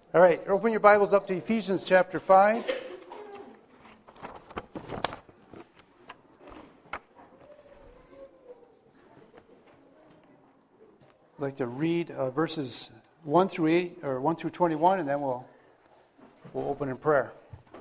All right, open your Bibles up to Ephesians chapter 5. I'd like to read verses 1 through 8 or 1 through 21, and then we'll open in prayer.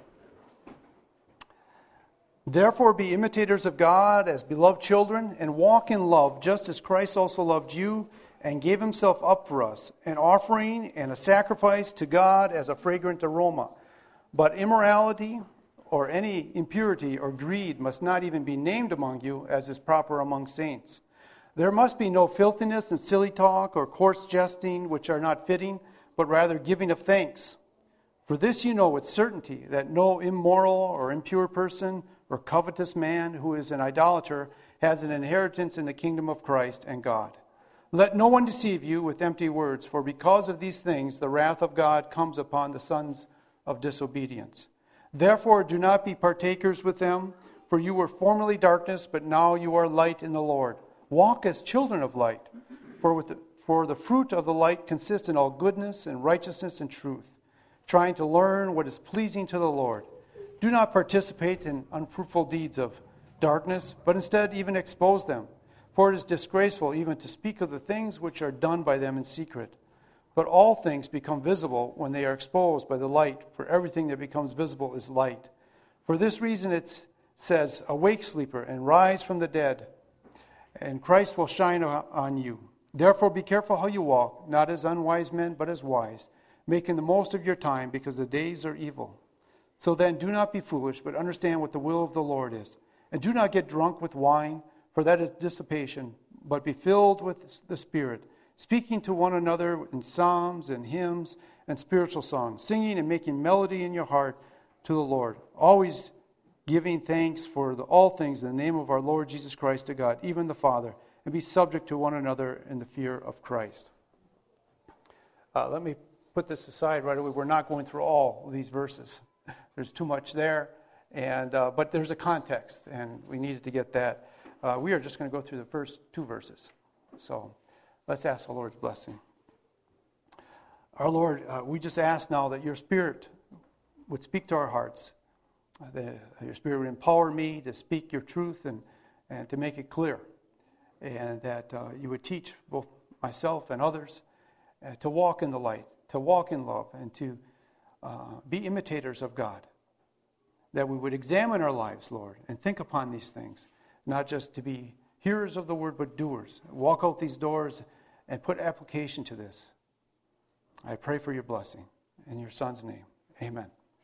Therefore be imitators of God as beloved children, and walk in love, just as Christ also loved you and gave himself up for us, an offering and a sacrifice to God as a fragrant aroma. But immorality or any impurity or greed must not even be named among you, as is proper among saints. There must be no filthiness and silly talk or coarse jesting, which are not fitting, but rather giving of thanks. For this you know with certainty, that no immoral or impure person or covetous man who is an idolater has an inheritance in the kingdom of Christ and God. Let no one deceive you with empty words, for because of these things the wrath of God comes upon the sons of disobedience. Therefore do not be partakers with them, for you were formerly darkness, but now you are light in the Lord. Walk as children of light, for the fruit of the light consists in all goodness and righteousness and truth, trying to learn what is pleasing to the Lord. Do not participate in unfruitful deeds of darkness, but instead even expose them. For it is disgraceful even to speak of the things which are done by them in secret. But all things become visible when they are exposed by the light, for everything that becomes visible is light. For this reason it says, "Awake, sleeper, and rise from the dead, and Christ will shine on you. Therefore be careful how you walk, not as unwise men, but as wise, making the most of your time, because the days are evil. So then do not be foolish, but understand what the will of the Lord is. And do not get drunk with wine, for that is dissipation, but be filled with the Spirit, speaking to one another in psalms and hymns and spiritual songs, singing and making melody in your heart to the Lord, always giving thanks for all things in the name of our Lord Jesus Christ to God, even the Father, and be subject to one another in the fear of Christ." Let me put this aside right away. We're not going through all of these verses. There's too much there, but there's a context, and we needed to get that. We are just going to go through the first two verses. So let's ask the Lord's blessing. Our Lord, we just ask now that your Spirit would speak to our hearts, that your Spirit would empower me to speak your truth and to make it clear, and that you would teach both myself and others to walk in the light, to walk in love, and to be imitators of God, that we would examine our lives, Lord, and think upon these things, not just to be hearers of the word, but doers. Walk out these doors and put application to this. I pray for your blessing. In your Son's name, amen.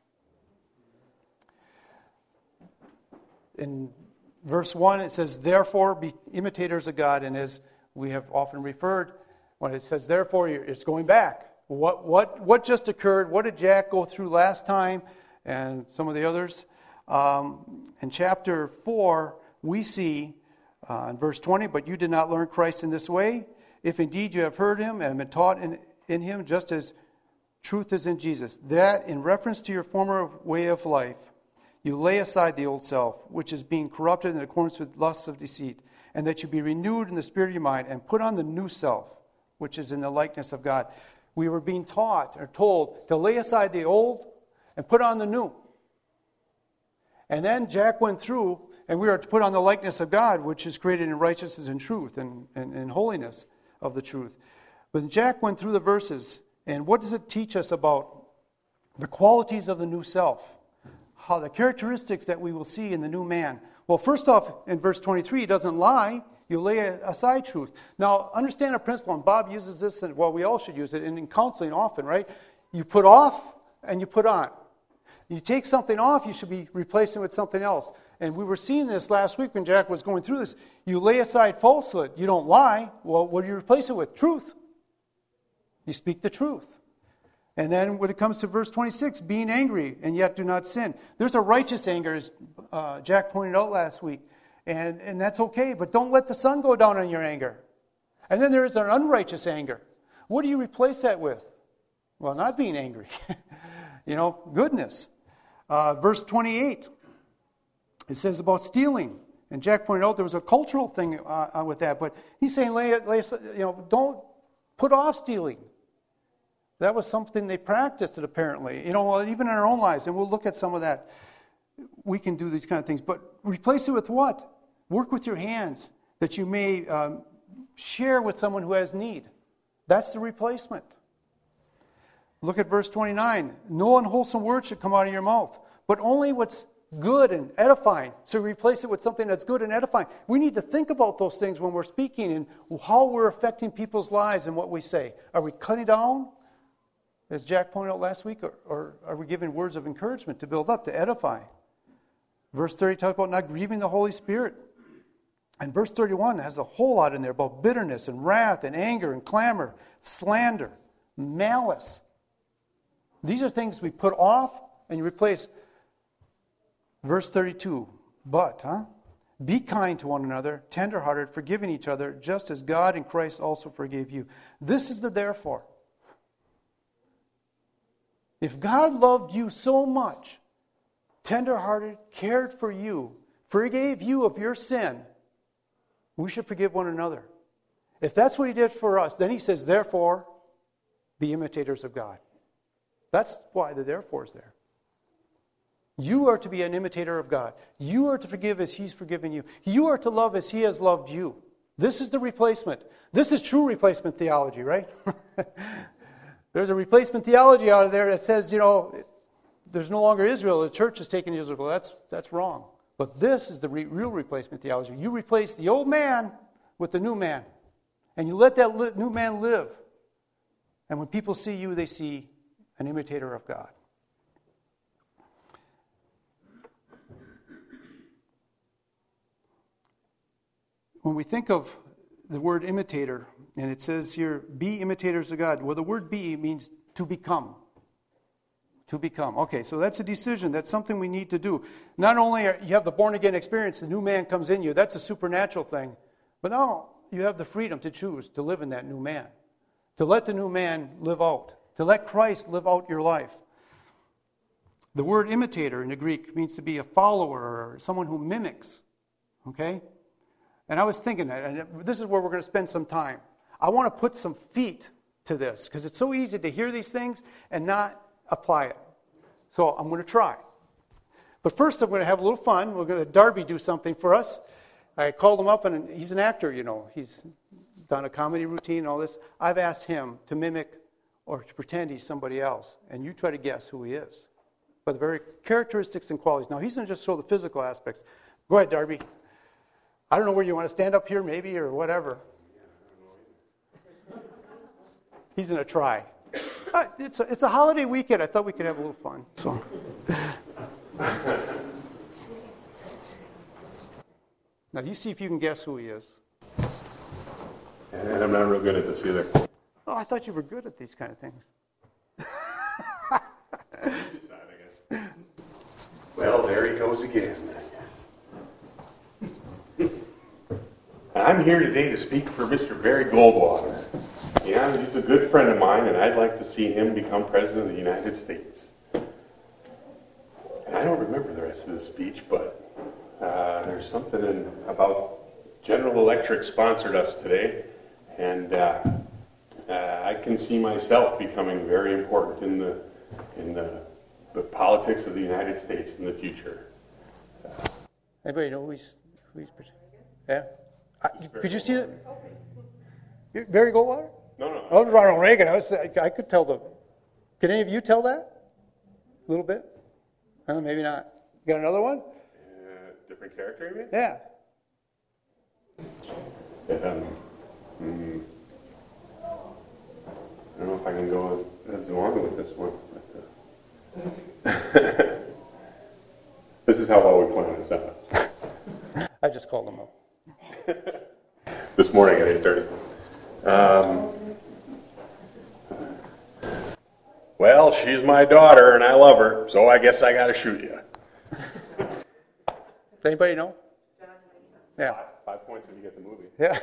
In verse 1, it says, "Therefore be imitators of God." And as we have often referred, when it says therefore, it's going back. What just occurred? What did Jack go through last time and some of the others? In chapter 4, we see in verse 20, "But you did not learn Christ in this way, if indeed you have heard him and have been taught in him, just as truth is in Jesus, that in reference to your former way of life, you lay aside the old self, which is being corrupted in accordance with lusts of deceit, and that you be renewed in the spirit of your mind, and put on the new self, which is in the likeness of God." We were being taught or told to lay aside the old and put on the new. And then Jack went through, and we are to put on the likeness of God, which is created in righteousness and truth and holiness of the truth. But Jack went through the verses, and what does it teach us about the qualities of the new self? How the characteristics that we will see in the new man. Well, first off, in verse 23, he doesn't lie. You lay aside truth. Now, understand a principle, and Bob uses this, and well, we all should use it, and in counseling often, right? You put off and you put on. You take something off, you should be replacing it with something else. And we were seeing this last week when Jack was going through this. You lay aside falsehood. You don't lie. Well, what do you replace it with? Truth. You speak the truth. And then when it comes to verse 26, being angry and yet do not sin. There's a righteous anger, as Jack pointed out last week. And that's okay, but don't let the sun go down on your anger. And then there is an unrighteous anger. What do you replace that with? Well, not being angry. Goodness. Verse 28, it says about stealing. And Jack pointed out there was a cultural thing with that, but he's saying, don't put off stealing. That was something they practiced, apparently. Well, even in our own lives, and we'll look at some of that. We can do these kind of things. But replace it with what? Work with your hands, that you may share with someone who has need. That's the replacement. Look at verse 29. No unwholesome word should come out of your mouth, but only what's good and edifying. So replace it with something that's good and edifying. We need to think about those things when we're speaking and how we're affecting people's lives and what we say. Are we cutting down, as Jack pointed out last week, or are we giving words of encouragement to build up, to edify? Verse 30 talks about not grieving the Holy Spirit. And verse 31 has a whole lot in there about bitterness and wrath and anger and clamor, slander, malice. These are things we put off and you replace. Verse 32, be kind to one another, tenderhearted, forgiving each other, just as God in Christ also forgave you. This is the therefore. If God loved you so much, tenderhearted, cared for you, forgave you of your sin, we should forgive one another. If that's what He did for us, then He says, therefore, be imitators of God. That's why the therefore is there. You are to be an imitator of God. You are to forgive as He's forgiven you. You are to love as He has loved you. This is the replacement. This is true replacement theology, right? There's a replacement theology out there that says, there's no longer Israel. The church is taking Israel. That's wrong. But this is the real replacement theology. You replace the old man with the new man. And you let that new man live. And when people see you, they see an imitator of God. When we think of the word imitator, and it says here, be imitators of God. Well, the word be means to become. To become. Okay, so that's a decision. That's something we need to do. Not only you have the born-again experience, the new man comes in you. That's a supernatural thing. But now you have the freedom to choose to live in that new man. To let the new man live out. To let Christ live out your life. The word imitator in the Greek means to be a follower or someone who mimics. Okay? And I was thinking that, and this is where we're going to spend some time. I want to put some feet to this, because it's so easy to hear these things and not apply it. So I'm going to try. But first I'm going to have a little fun. We're going to Darby do something for us. I called him up, and he's an actor, He's done a comedy routine and all this. I've asked him to mimic or to pretend he's somebody else. And you try to guess who he is. By the very characteristics and qualities. Now, he's going to just show the physical aspects. Go ahead, Darby. I don't know where you want to stand up here, maybe, or whatever. He's going to try. It's a holiday weekend. I thought we could have a little fun. So, now you see if you can guess who he is. And I'm not real good at this either. Oh, I thought you were good at these kind of things. You decide, I guess. Well, there he goes again. I'm here today to speak for Mr. Barry Goldwater. Yeah, he's a good friend of mine, and I'd like to see him become President of the United States. And I don't remember the rest of the speech, but there's something about General Electric sponsored us today, and I can see myself becoming very important in the politics of the United States in the future. Anybody know who he's yeah? Could you see that? Barry Goldwater? No. Oh, Ronald Reagan. I could tell the... Can any of you tell that? A little bit? Maybe not. You got another one? Different character, you mean? Yeah. I don't know if I can go as long with this one. But, this is how well we plan this out. I just called him up. This morning at 8:30. Well, she's my daughter and I love her, so I guess I got to shoot you. Does anybody know? Yeah. 5 points when you get the movie. Yeah.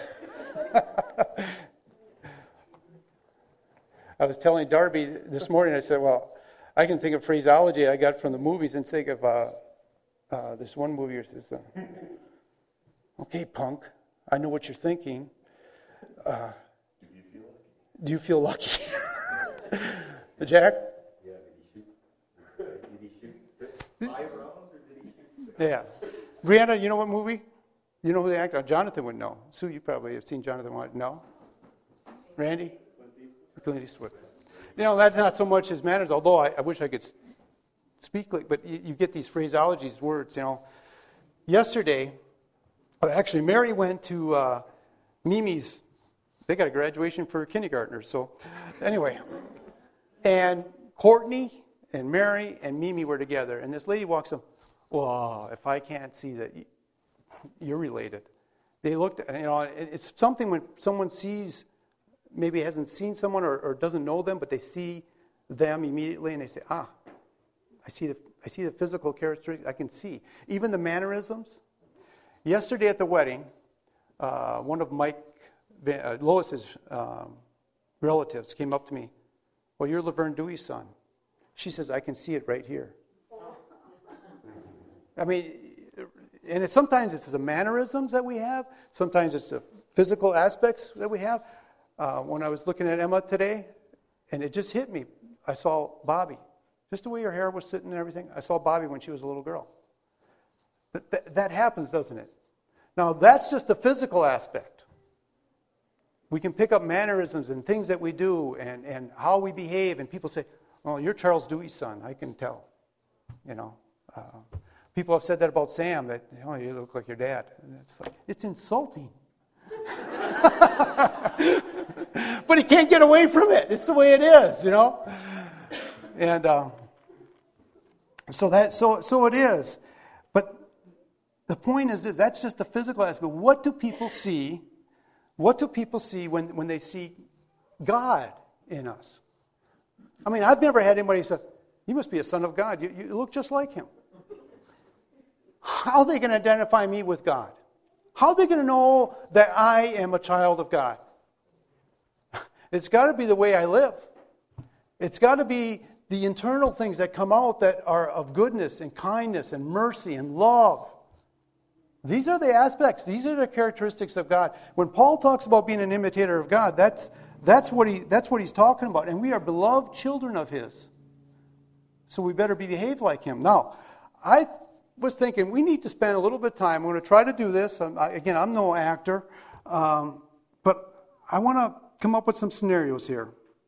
I was telling Darby this morning, I said, well, I can think of phraseology I got from the movies and think of this one movie. Okay, punk, I know what you're thinking. Do you feel lucky? Jack? Yeah, did he shoot 5 rounds or did he shoot 6? Yeah. Brianna, you know what movie? You know who the actor? Jonathan would know. Sue, you probably have seen Jonathan. No? Randy? Clint Eastwood. You know, that's not so much his manners, although I wish I could speak like, but you get these phraseologies, words, you know. Yesterday, actually, Mary went to Mimi's. They got a graduation for kindergartners, so anyway. And Courtney and Mary and Mimi were together, and this lady walks up, well, if I can't see that you're related. They looked, you know, it's something when someone sees, maybe hasn't seen someone or doesn't know them, but they see them immediately and they say, I see the physical characteristics, I can see. Even the mannerisms. Yesterday at the wedding, one of Lois's relatives came up to me, well, you're Laverne Dewey's son. She says, I can see it right here. I mean, and sometimes it's the mannerisms that we have. Sometimes it's the physical aspects that we have. When I was looking at Emma today, and it just hit me. I saw Bobby. Just the way her hair was sitting and everything. I saw Bobby when she was a little girl. That happens, doesn't it? Now, that's just the physical aspect. We can pick up mannerisms and things that we do and how we behave. And people say, well, you're Charles Dewey's son. I can tell. You know. People have said that about Sam, that, oh, you look like your dad. And it's like, it's insulting. But he can't get away from it. It's the way it is, you know. And so it is. But the point is this: that's just the physical aspect. What do people see? What do people see when they see God in us? I mean, I've never had anybody say, "You must be a son of God. You look just like Him." How are they going to identify me with God? How are they going to know that I am a child of God? It's got to be the way I live. It's got to be the internal things that come out that are of goodness and kindness and mercy and love. These are the aspects. These are the characteristics of God. When Paul talks about being an imitator of God, that's what he's talking about. And we are beloved children of His. So we better behave like Him. Now, I was thinking we need to spend a little bit of time. I'm going to try to do this. Again, I'm no actor, but I want to come up with some scenarios here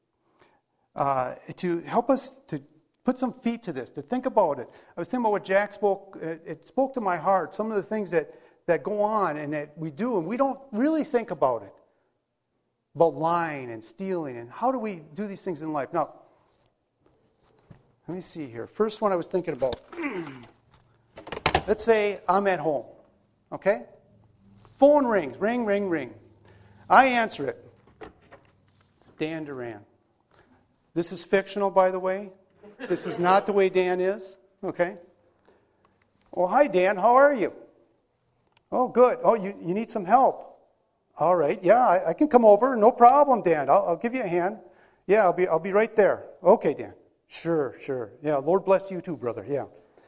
to help us to put some feet to this, to think about it. I was thinking about what Jack spoke. It spoke to my heart, some of the things that go on and that we do, and we don't really think about it, about lying and stealing, and how do we do these things in life. Now, let me see here. First one I was thinking about. Let's say I'm at home, okay? Phone rings, ring, ring, ring. I answer it. It's Dan Duran. This is fictional, by the way. This is not the way Dan is, okay? Oh, hi, Dan. How are you? Oh, good. Oh, you need some help. All right. Yeah, I can come over. No problem, Dan. I'll give you a hand. Yeah, I'll be right there. Okay, Dan. Sure. Yeah, Lord bless you too, brother. Yeah.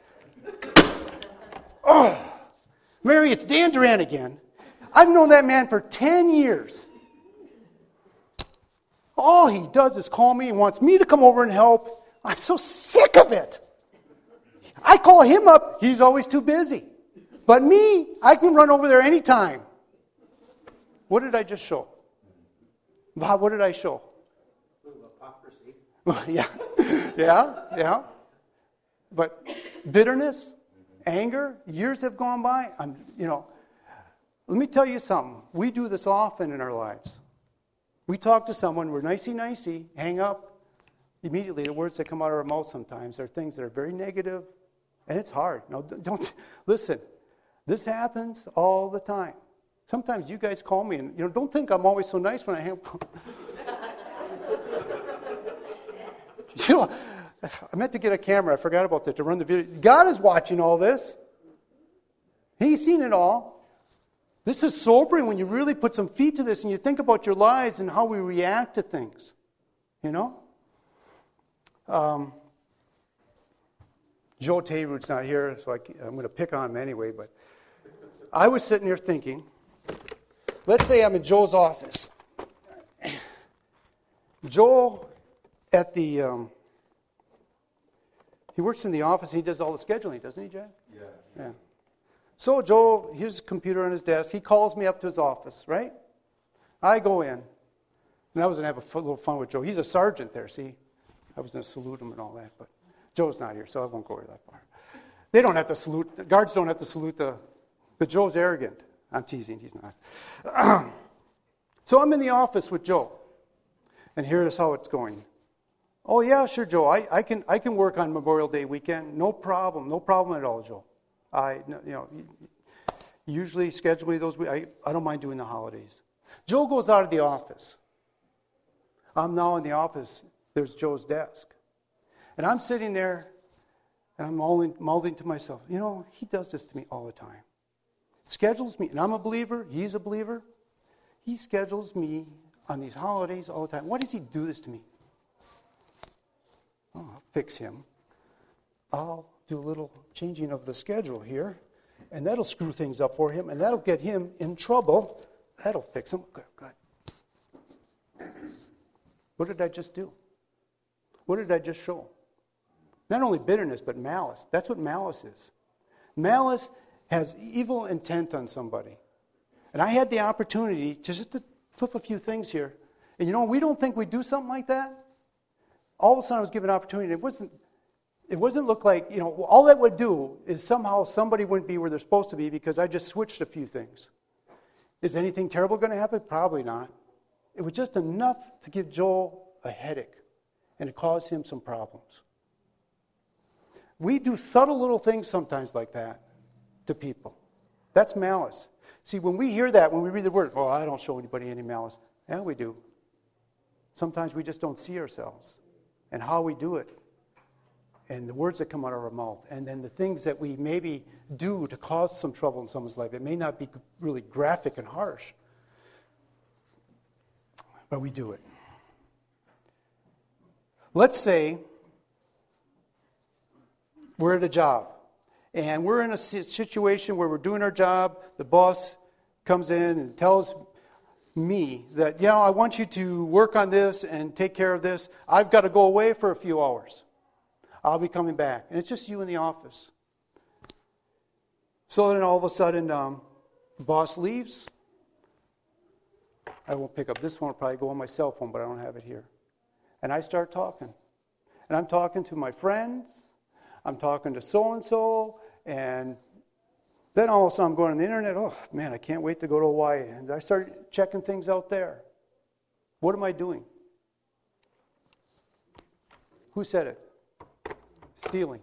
Oh, Mary, it's Dan Duran again. I've known that man for 10 years. All he does is call me and wants me to come over and help. I'm so sick of it. I call him up. He's always too busy. But me, I can run over there anytime. What did I just show? Bob, what did I show? A little hypocrisy. Yeah. But bitterness, anger, years have gone by. Let me tell you something. We do this often in our lives. We talk to someone, we're nicey, hang up. Immediately, the words that come out of our mouth sometimes are things that are very negative, and it's hard. No, don't listen. This happens all the time. Sometimes you guys call me, and don't think I'm always so nice when I hang up. I meant to get a camera. I forgot about that to run the video. God is watching all this. He's seen it all. This is sobering when you really put some feet to this and you think about your lives and how we react to things. Joe Tayroot's not here, so I'm going to pick on him anyway. But I was sitting here thinking, let's say I'm in Joe's office. Joe at the, he works in the office and he does all the scheduling, doesn't he, Jack? Yeah. So Joe, here's his computer on his desk. He calls me up to his office, right? I go in. And I was going to have a little fun with Joe. He's a sergeant there, see? I was going to salute him and all that, but Joe's not here, so I won't go over that far. They don't have to salute, the guards don't have to salute but Joe's arrogant. I'm teasing, he's not. So I'm in the office with Joe, and here's how it's going. Oh yeah, sure, Joe, I can work on Memorial Day weekend, no problem at all, Joe. Usually schedule me those weeks. I don't mind doing the holidays. Joe goes out of the office. I'm now in the office. There's Joe's desk. And I'm sitting there, and I'm mouthing to myself, he does this to me all the time. Schedules me, and I'm a believer, he's a believer. He schedules me on these holidays all the time. Why does he do this to me? Oh, I'll fix him. I'll do a little changing of the schedule here, and that'll screw things up for him, and that'll get him in trouble. That'll fix him. Good. What did I just do? What did I just show? Not only bitterness, but malice. That's what malice is. Malice has evil intent on somebody. And I had the opportunity just to flip a few things here. And we don't think we do something like that. All of a sudden I was given an opportunity. It wasn't look like, all that would do is somehow somebody wouldn't be where they're supposed to be because I just switched a few things. Is anything terrible going to happen? Probably not. It was just enough to give Joel a headache and to cause him some problems. We do subtle little things sometimes like that to people. That's malice. See, when we hear that, when we read the word, I don't show anybody any malice. Yeah, we do. Sometimes we just don't see ourselves and how we do it and the words that come out of our mouth and then the things that we maybe do to cause some trouble in someone's life. It may not be really graphic and harsh, but we do it. Let's say we're at a job, and we're in a situation where we're doing our job. The boss comes in and tells me that, I want you to work on this and take care of this. I've got to go away for a few hours. I'll be coming back. And it's just you in the office. So then all of a sudden, the boss leaves. I won't pick up this one. I'll probably go on my cell phone, but I don't have it here. And I start talking. And I'm talking to my friends. I'm talking to so-and-so. And then all of a sudden I'm going on the internet. Oh, man, I can't wait to go to Hawaii. And I start checking things out there. What am I doing? Who said it? Stealing.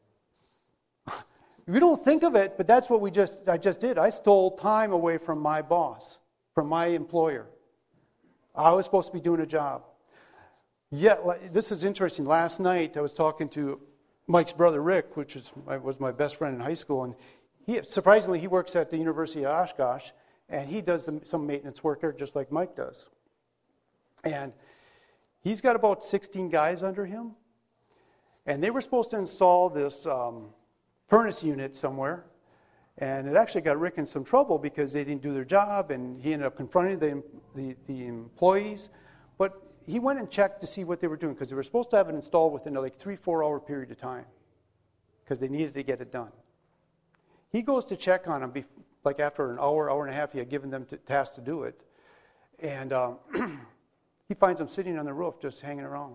We don't think of it, but that's what I just did. I stole time away from my boss, from my employer. I was supposed to be doing a job. Yet, this is interesting. Last night I was talking to Mike's brother Rick, which was my best friend in high school, and surprisingly he works at the University of Oshkosh, and he does some maintenance work there just like Mike does. And he's got about 16 guys under him, and they were supposed to install this furnace unit somewhere, and it actually got Rick in some trouble because they didn't do their job, and he ended up confronting the employees. But he went and checked to see what they were doing because they were supposed to have it installed within a 3-4 hour period of time because they needed to get it done. He goes to check on them after an hour and a half. He had given them task to do it, and he finds them sitting on the roof just hanging around.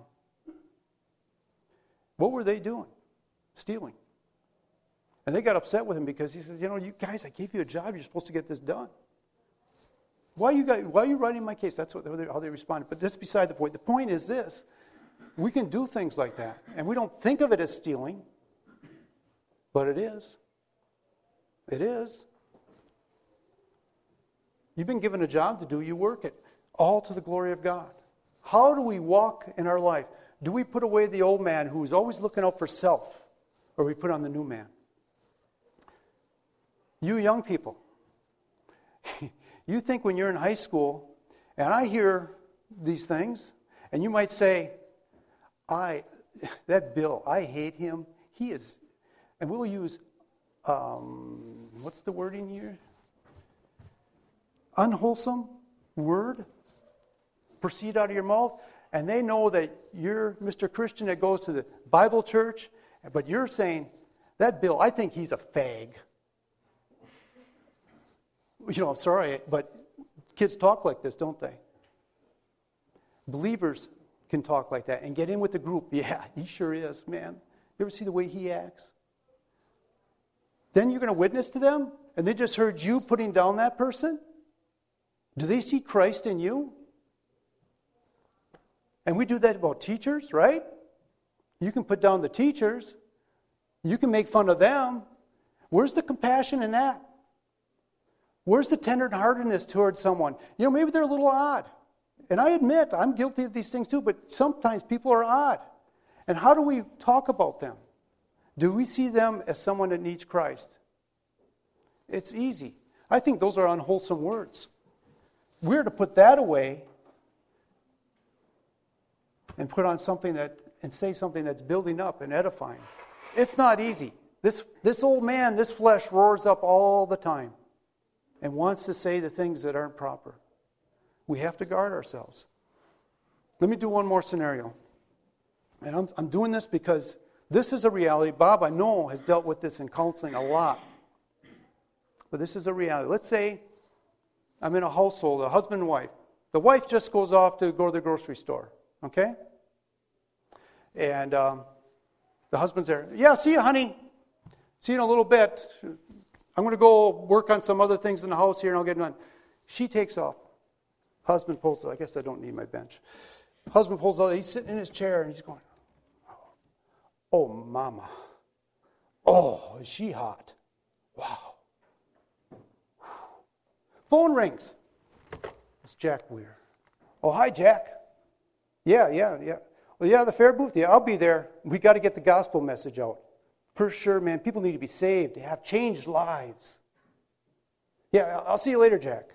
What were they doing? Stealing. And they got upset with him because he says, you guys, I gave you a job. You're supposed to get this done. Why are you writing my case? That's how they responded. But that's beside the point. The point is this. We can do things like that. And we don't think of it as stealing. But it is. It is. You've been given a job to do. You work it. All to the glory of God. How do we walk in our life? Do we put away the old man who is always looking out for self? Or we put on the new man? You young people. You think when you're in high school, and I hear these things, and you might say, that Bill, I hate him. He is, and we'll use, what's the wording here? Unwholesome word proceed out of your mouth. and they know that you're Mr. Christian that goes to the Bible church, but you're saying, that Bill, I think he's a fag. I'm sorry, but kids talk like this, don't they? Believers can talk like that and get in with the group. Yeah, he sure is, man. You ever see the way he acts? Then you're going to witness to them, and they just heard you putting down that person? Do they see Christ in you? And we do that about teachers, right? You can put down the teachers. You can make fun of them. Where's the compassion in that? Where's the tenderheartedness towards someone? Maybe they're a little odd. And I admit, I'm guilty of these things too, but sometimes people are odd. And how do we talk about them? Do we see them as someone that needs Christ? It's easy. I think those are unwholesome words. We're to put that away and put on something and say something that's building up and edifying. It's not easy. This old man, this flesh roars up all the time and wants to say the things that aren't proper. We have to guard ourselves. Let me do one more scenario. And I'm doing this because this is a reality. Bob, I know, has dealt with this in counseling a lot. But this is a reality. Let's say I'm in a household, a husband and wife. The wife just goes off to go to the grocery store. Okay? And the husband's there. Yeah, see you, honey. See you in a little bit. I'm going to go work on some other things in the house here and I'll get done. She takes off. Husband pulls, I guess I don't need my bench. Husband pulls out, he's sitting in his chair and he's going, oh, mama. Oh, is she hot? Wow. Phone rings. It's Jack Weir. Oh, hi, Jack. Yeah. Well, yeah, the fair booth? Yeah, I'll be there. We got to get the gospel message out. For sure, man. People need to be saved. They have changed lives. Yeah, I'll see you later, Jack.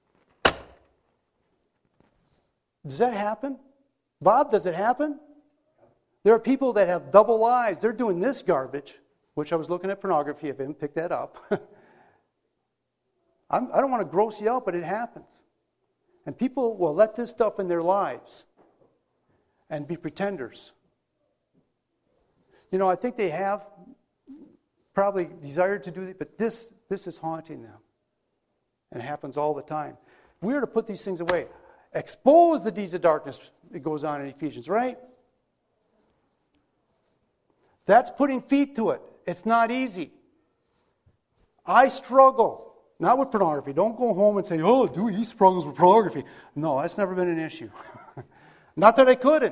Does that happen? Bob, does it happen? There are people that have double lives. They're doing this garbage, which I was looking at pornography. If I didn't pick that up. I don't want to gross you out, but it happens. And people will let this stuff in their lives and be pretenders. I think they have probably desired to do it, but this is haunting them. And it happens all the time. We are to put these things away. Expose the deeds of darkness, it goes on in Ephesians, right? That's putting feet to it. It's not easy. I struggle, not with pornography. Don't go home and say, oh, dude, he struggles with pornography. No, that's never been an issue. Not that I couldn't.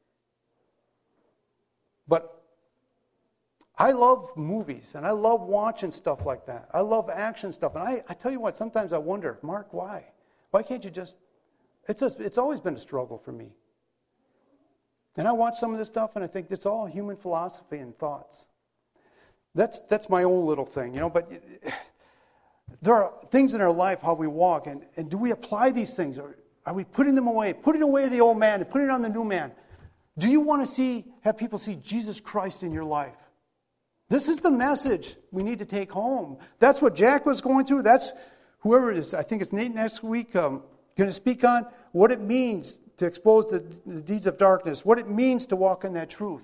But I love movies, and I love watching stuff like that. I love action stuff. And I tell you what, sometimes I wonder, Mark, why? Why can't you just... It's always been a struggle for me. And I watch some of this stuff, and I think it's all human philosophy and thoughts. That's my own little thing, but there are things in our life, how we walk, and do we apply these things? Or are we putting them away? Putting away the old man and putting on the new man. Do you want to have people see Jesus Christ in your life? This is the message we need to take home. That's what Jack was going through. That's whoever it is. I think it's Nate next week going to speak on what it means to expose the deeds of darkness, what it means to walk in that truth.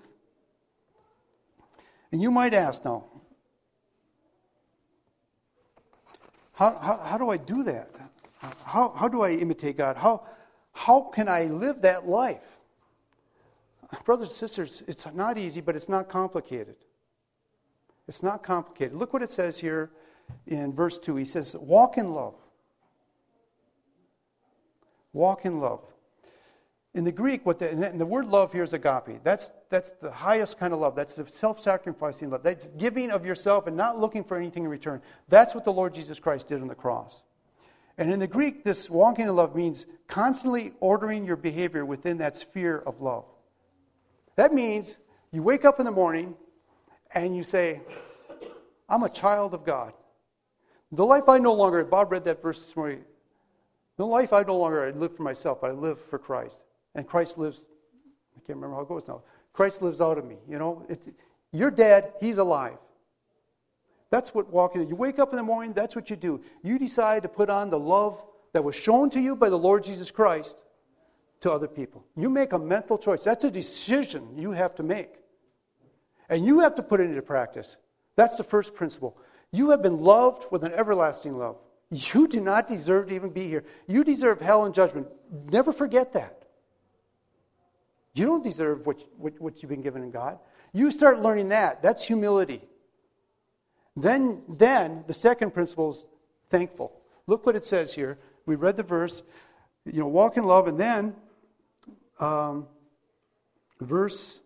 And you might ask now, how do I do that? How do I imitate God? How can I live that life? Brothers and sisters, it's not easy, but it's not complicated. It's not complicated. Look what it says here in verse 2. He says, walk in love. Walk in love. In the Greek, and the word love here is agape. That's the highest kind of love. That's the self-sacrificing love. That's giving of yourself and not looking for anything in return. That's what the Lord Jesus Christ did on the cross. And in the Greek, this walking in love means constantly ordering your behavior within that sphere of love. That means you wake up in the morning and you say, I'm a child of God. The life I no longer, Bob read that verse this morning, the life I no longer live for myself, but I live for Christ. And Christ lives, I can't remember how it goes now. Christ lives out of me. You're dead, He's alive. That's what walking, you wake up in the morning, that's what you do. You decide to put on the love that was shown to you by the Lord Jesus Christ. to other people. You make a mental choice. That's a decision you have to make. And you have to put it into practice. That's the first principle. You have been loved with an everlasting love. You do not deserve to even be here. You deserve hell and judgment. Never forget that. You don't deserve what you've been given in God. You start learning that. That's humility. Then the second principle is thankful. Look what it says here. We read the verse, walk in love, and then verse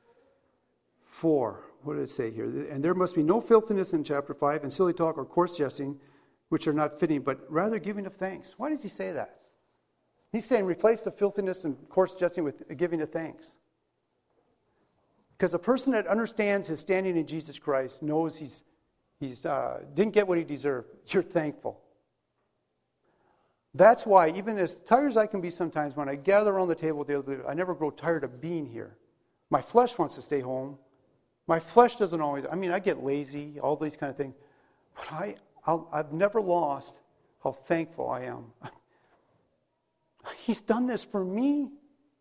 4. What did it say here? And there must be no filthiness in chapter 5, and silly talk or coarse jesting, which are not fitting, but rather giving of thanks. Why does he say that? He's saying replace the filthiness and coarse jesting with giving of thanks. Because a person that understands his standing in Jesus Christ knows he's didn't get what he deserved. You're thankful. That's why, even as tired as I can be sometimes, when I gather around the table with the other believers, I never grow tired of being here. My flesh wants to stay home. My flesh doesn't always, I get lazy, all these kind of things. But I've never lost how thankful I am. He's done this for me.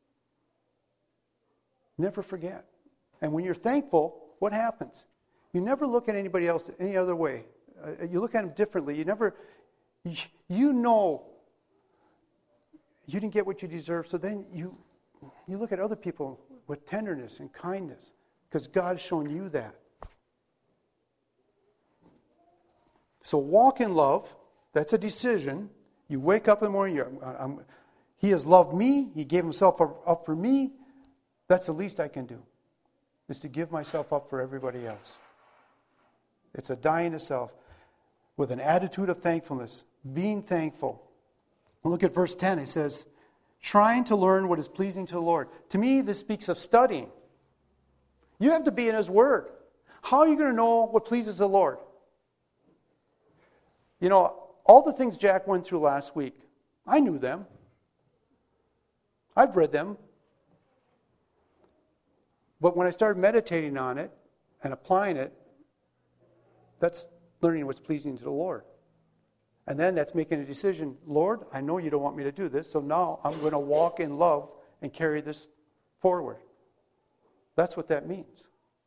Never forget. And when you're thankful, what happens? You never look at anybody else any other way. You look at them differently. You know you didn't get what you deserve, so then you look at other people with tenderness and kindness because God's shown you that. So walk in love. That's a decision. You wake up in the morning. He has loved me. He gave himself up for me. That's the least I can do, is to give myself up for everybody else. It's a dying to self with an attitude of thankfulness, being thankful. Look at verse 10. It says, trying to learn what is pleasing to the Lord. To me, this speaks of studying. You have to be in His Word. How are you going to know what pleases the Lord? All the things Jack went through last week, I knew them. I've read them. But when I started meditating on it and applying it, that's learning what's pleasing to the Lord. And then that's making a decision. Lord, I know you don't want me to do this, so now I'm going to walk in love and carry this forward. That's what that means.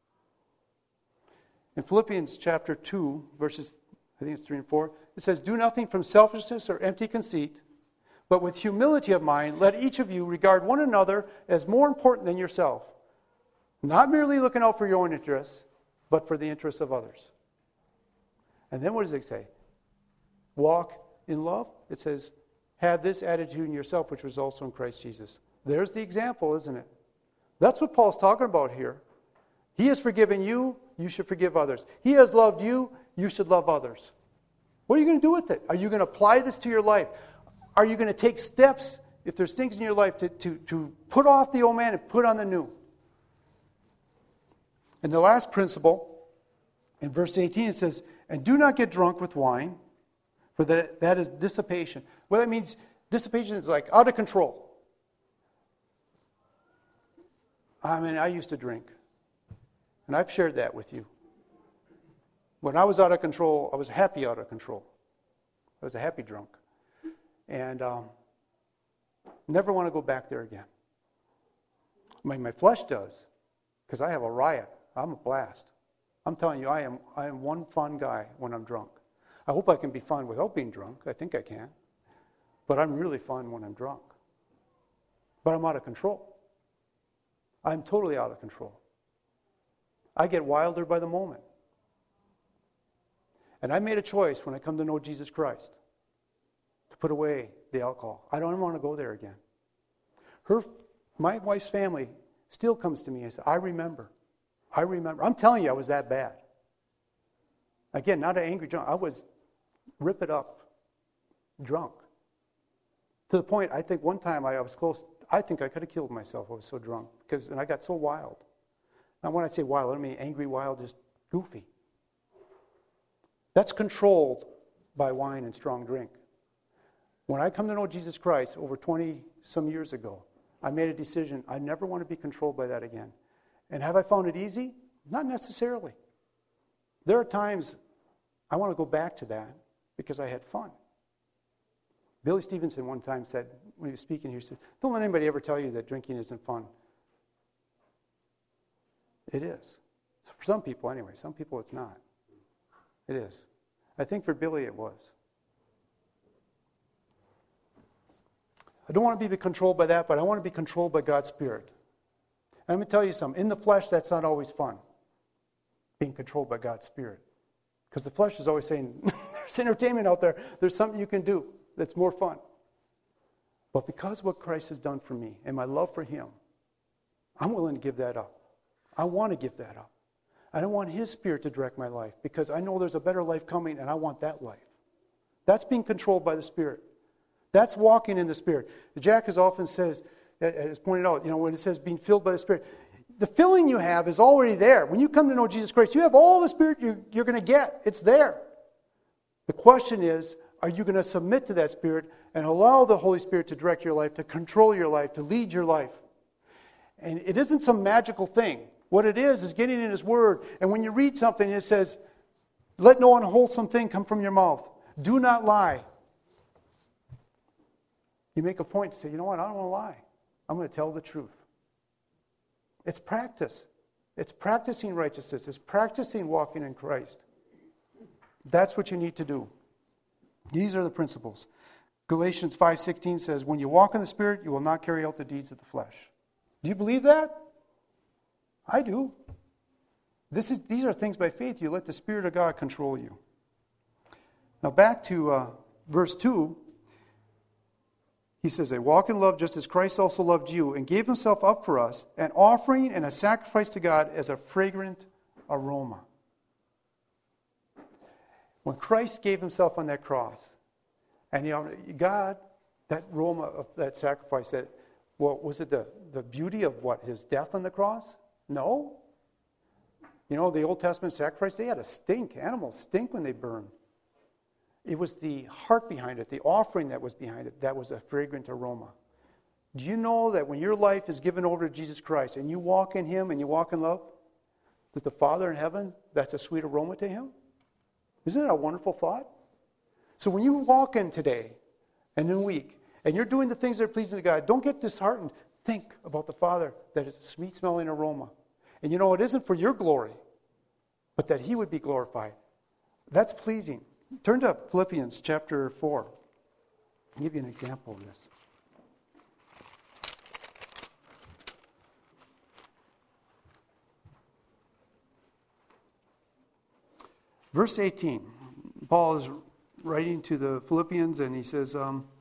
In Philippians chapter 2, verses, I think it's 3 and 4, it says, do nothing from selfishness or empty conceit, but with humility of mind, let each of you regard one another as more important than yourself. Not merely looking out for your own interests, but for the interests of others. And then what does it say? Walk in love. It says, have this attitude in yourself, which was also in Christ Jesus. There's the example, isn't it? That's what Paul's talking about here. He has forgiven you, you should forgive others. He has loved you, you should love others. What are you going to do with it? Are you going to apply this to your life? Are you going to take steps, if there's things in your life, to put off the old man and put on the new? And the last principle, in verse 18, it says, and do not get drunk with wine, for that is dissipation. Well, that means dissipation is like out of control. I used to drink. And I've shared that with you. When I was out of control, I was happy out of control. I was a happy drunk. And never want to go back there again. My flesh does, because I have a riot. I'm a blast. I'm telling you, I am one fun guy when I'm drunk. I hope I can be fun without being drunk. I think I can. But I'm really fun when I'm drunk. But I'm out of control. I'm totally out of control. I get wilder by the moment. And I made a choice when I come to know Jesus Christ to put away the alcohol. I don't want to go there again. My wife's family still comes to me and says, I remember. I'm telling you, I was that bad. Again, not an angry drunk. I was rip it up drunk. To the point, I think one time I was close. I think I could have killed myself. I was so drunk. And I got so wild. Now, when I say wild, I don't mean angry, wild, just goofy. That's controlled by wine and strong drink. When I come to know Jesus Christ over 20-some years ago, I made a decision. I never want to be controlled by that again. And have I found it easy? Not necessarily. There are times I want to go back to that because I had fun. Billy Stevenson one time said, when he was speaking here, he said, don't let anybody ever tell you that drinking isn't fun. It is. For some people anyway. Some people it's not. It is. I think for Billy it was. I don't want to be controlled by that, but I want to be controlled by God's Spirit. And let me tell you something. In the flesh, that's not always fun, being controlled by God's Spirit. Because the flesh is always saying, there's entertainment out there. There's something you can do that's more fun. But because of what Christ has done for me and my love for Him, I'm willing to give that up. I want to give that up. I don't want His Spirit to direct my life because I know there's a better life coming and I want that life. That's being controlled by the Spirit. That's walking in the Spirit. Jack has often says, has pointed out, when it says being filled by the Spirit, the filling you have is already there. When you come to know Jesus Christ, you have all the Spirit you're going to get. It's there. The question is, are you going to submit to that Spirit and allow the Holy Spirit to direct your life, to control your life, to lead your life? And it isn't some magical thing. What it is getting in His Word. And when you read something, it says, let no unwholesome thing come from your mouth. Do not lie. You make a point to say, you know what, I don't want to lie. I'm going to tell the truth. It's practice. It's practicing righteousness. It's practicing walking in Christ. That's what you need to do. These are the principles. Galatians 5:16 says, when you walk in the Spirit, you will not carry out the deeds of the flesh. Do you believe that? I do. These are things by faith. You let the Spirit of God control you. Now back to verse 2. He says, they walk in love just as Christ also loved you and gave Himself up for us, an offering and a sacrifice to God as a fragrant aroma. When Christ gave Himself on that cross, and God, that aroma of that sacrifice, was it the beauty of what? His death on the cross? No. The Old Testament sacrifice, they had a stink. Animals stink when they burn. It was the heart behind it, the offering that was behind it, that was a fragrant aroma. Do you know that when your life is given over to Jesus Christ and you walk in Him and you walk in love, that the Father in heaven, that's a sweet aroma to Him? Isn't that a wonderful thought? So when you walk in today and in a week, and you're doing the things that are pleasing to God, don't get disheartened. Think about the Father, that it's a sweet-smelling aroma. And it isn't for your glory, but that He would be glorified. That's pleasing. Turn to Philippians chapter 4. I'll give you an example of this. Verse 18. Paul is writing to the Philippians and he says,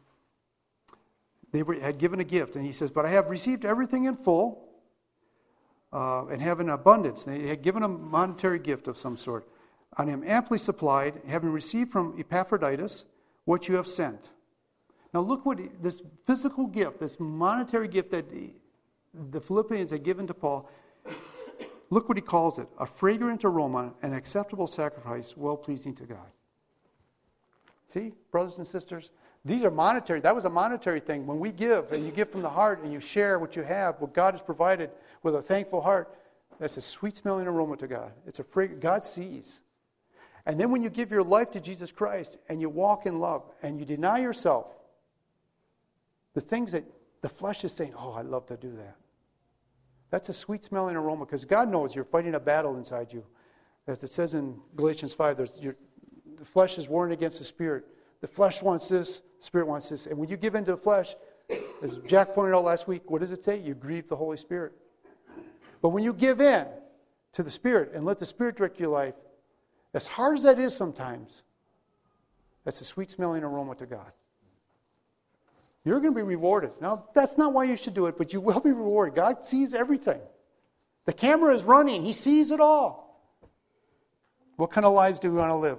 had given a gift. And he says, but I have received everything in full and have an abundance. They had given a monetary gift of some sort. I am amply supplied, having received from Epaphroditus what you have sent. Now look what this physical gift, this monetary gift that the Philippians had given to Paul, look what he calls it, a fragrant aroma, an acceptable sacrifice, well-pleasing to God. See, brothers and sisters, these are monetary. That was a monetary thing. When we give, and you give from the heart, and you share what you have, what God has provided with a thankful heart, that's a sweet-smelling aroma to God. It's a fragrant, God sees. And then when you give your life to Jesus Christ and you walk in love and you deny yourself, the things that the flesh is saying, oh, I'd love to do that. That's a sweet-smelling aroma because God knows you're fighting a battle inside you. As it says in Galatians 5, the flesh is warring against the Spirit. The flesh wants this, the Spirit wants this. And when you give in to the flesh, as Jack pointed out last week, what does it say? You grieve the Holy Spirit. But when you give in to the Spirit and let the Spirit direct your life, as hard as that is sometimes, that's a sweet-smelling aroma to God. You're going to be rewarded. Now, that's not why you should do it, but you will be rewarded. God sees everything. The camera is running. He sees it all. What kind of lives do we want to live?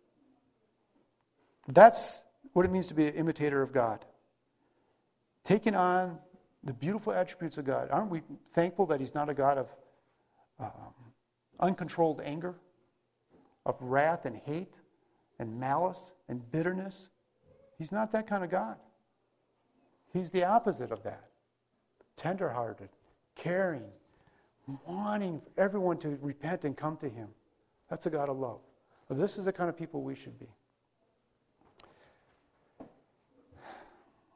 That's what it means to be an imitator of God. Taking on the beautiful attributes of God. Aren't we thankful that He's not a God of uncontrolled anger, of wrath and hate and malice and bitterness? He's not that kind of God. He's the opposite of that. Tenderhearted, caring, wanting everyone to repent and come to Him. That's a God of love. This is the kind of people we should be.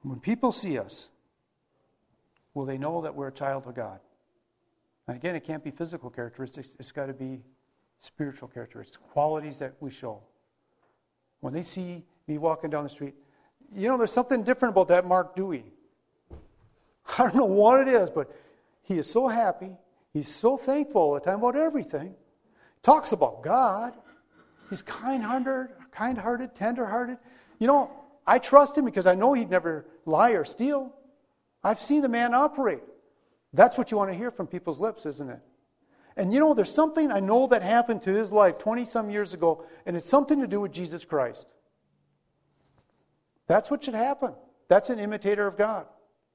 When people see us, will they know that we're a child of God? And again, it can't be physical characteristics. It's got to be spiritual characteristics, qualities that we show. When they see me walking down the street, there's something different about that Mark Dewey. I don't know what it is, but he is so happy. He's so thankful all the time about everything. Talks about God. He's kind-hearted, tender-hearted. I trust him because I know he'd never lie or steal. I've seen the man operate. That's what you want to hear from people's lips, isn't it? And there's something I know that happened to his life 20-some years ago, and it's something to do with Jesus Christ. That's what should happen. That's an imitator of God.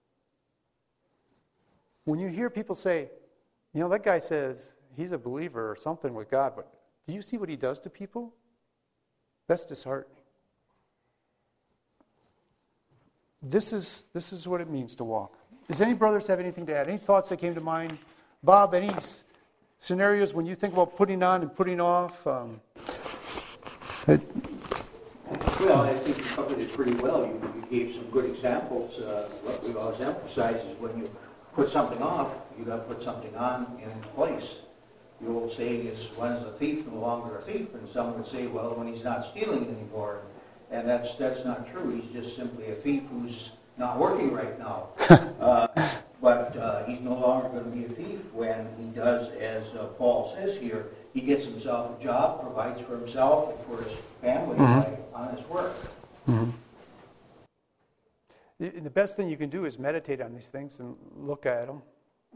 When you hear people say, that guy says he's a believer or something with God, but do you see what he does to people? That's disheartening. This is what it means to walk. Does any brothers have anything to add? Any thoughts that came to mind? Bob, any scenarios when you think about putting on and putting off? Well, I think you covered it pretty well. You gave some good examples. What we always emphasize is when you put something off, you got to put something on in its place. The old saying is, when is a thief no longer a thief? And some would say, well, when he's not stealing anymore. And that's not true. He's just simply a thief who's not working right now. But he's no longer going to be a thief when he does, as Paul says here, he gets himself a job, provides for himself and for his family by honest work. Mm-hmm. The best thing you can do is meditate on these things and look at them.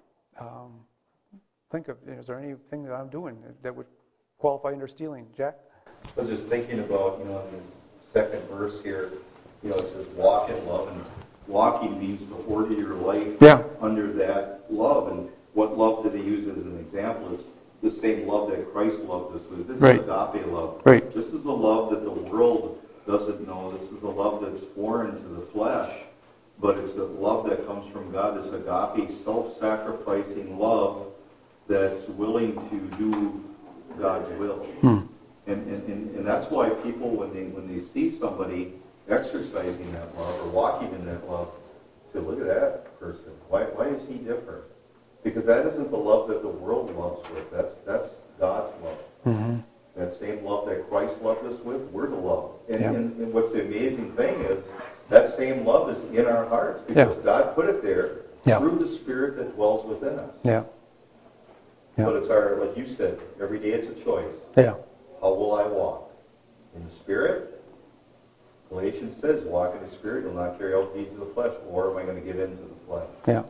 Think of, is there anything that I'm doing that would qualify under stealing? Jack? I was just thinking about, in the second verse here, it says walk in love, and walking means to order your life under that love. And what love did they use as an example? It's the same love that Christ loved us with. This is agape love. Right. This is the love that the world doesn't know. This is the love that's foreign to the flesh. But it's the love that comes from God, this agape, self-sacrificing love that's willing to do God's will. And that's why people, when they see somebody exercising that love or walking in that love, say, look at that person. Why is he different? Because that isn't the love that the world loves with. That's God's love. Mm-hmm. That same love that Christ loved us with, we're to love. And what's the amazing thing is, that same love is in our hearts because God put it there through the Spirit that dwells within us. Yeah. But it's like you said, every day it's a choice. Yeah. How will I walk? In the Spirit? Galatians says, walk in the Spirit, you'll not carry out deeds of the flesh. Or am I going to give in to the flesh? Yeah.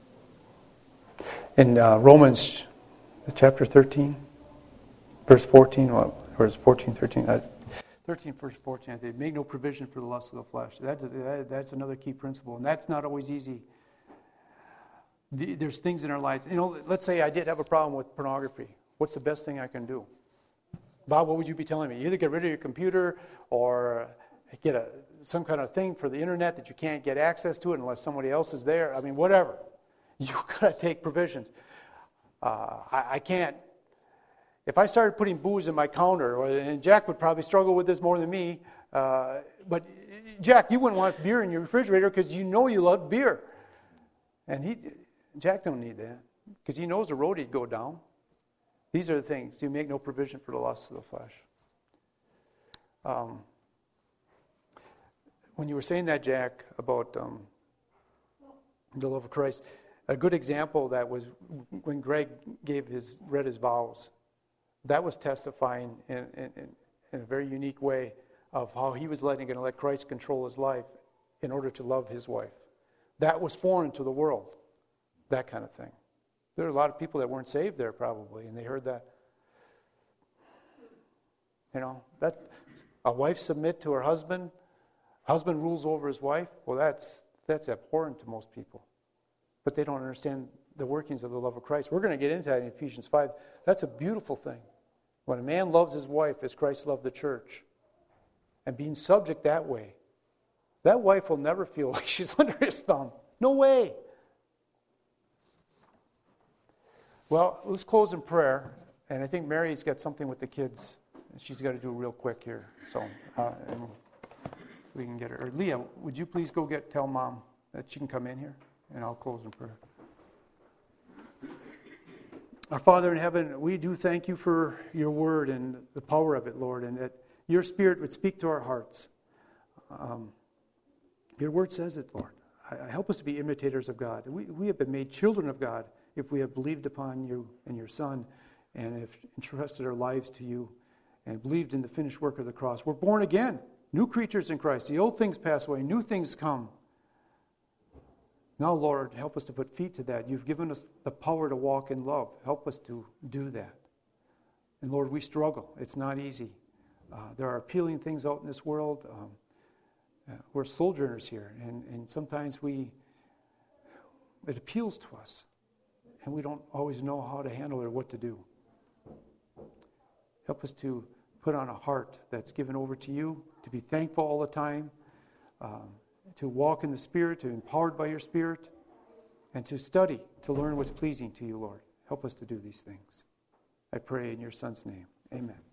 In Romans chapter 13, verse 14, or it's 14, 13, 13, verse 14, I think, make no provision for the lust of the flesh. That's another key principle, and that's not always easy. There's things in our lives. Let's say I did have a problem with pornography. What's the best thing I can do? Bob, what would you be telling me? Either get rid of your computer or get some kind of thing for the internet that you can't get access to it unless somebody else is there. I mean, whatever. You've got to take provisions. I can't. If I started putting booze in my counter, and Jack would probably struggle with this more than me, but Jack, you wouldn't want beer in your refrigerator because you know you love beer. And Jack don't need that because he knows the road he'd go down. These are the things. You make no provision for the lust of the flesh. When you were saying that, Jack, about the love of Christ, a good example of that was when Greg read his vows. That was testifying in a very unique way of how he was going to let Christ control his life in order to love his wife. That was foreign to the world, that kind of thing. There were a lot of people that weren't saved there probably, and they heard that. That's a wife submit to her husband. Husband rules over his wife. Well, that's abhorrent to most people. But they don't understand the workings of the love of Christ. We're going to get into that in Ephesians 5. That's a beautiful thing. When a man loves his wife as Christ loved the church, and being subject that way, that wife will never feel like she's under his thumb. No way. Well, let's close in prayer. And I think Mary's got something with the kids. She's got to do real quick here. So, we can get her. Or Leah, would you please go tell Mom that she can come in here? And I'll close in prayer. Our Father in heaven, we do thank you for your word and the power of it, Lord, and that your Spirit would speak to our hearts. Your word says it, Lord. Help us to be imitators of God. We have been made children of God if we have believed upon you and your Son and have entrusted our lives to you and believed in the finished work of the cross. We're born again, new creatures in Christ. The old things pass away, new things come. Now, Lord, help us to put feet to that. You've given us the power to walk in love. Help us to do that. And Lord, we struggle. It's not easy. There are appealing things out in this world. We're sojourners here, and sometimes it appeals to us, and we don't always know how to handle it or what to do. Help us to put on a heart that's given over to you, to be thankful all the time, to walk in the Spirit, to be empowered by your Spirit, and to study, to learn what's pleasing to you, Lord. Help us to do these things. I pray in your Son's name. Amen.